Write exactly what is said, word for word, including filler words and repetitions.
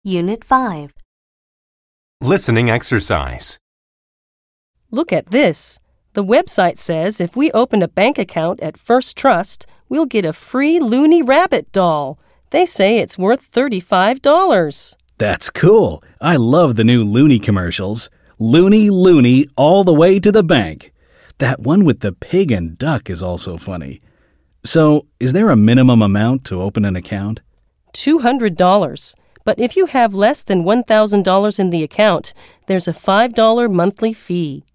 Unit five. Listening exercise. Look at this. The website says if we open a bank account at First Trust, we'll get a free Looney Rabbit doll. They say it's worth thirty-five dollars. That's cool. I love the new Looney commercials. Looney, Looney, all the way to the bank. That one with the pig and duck is also funny. So, is there a minimum amount to open an account? two hundred dollars. But if you have less than one thousand dollars in the account, there's a five dollar monthly fee.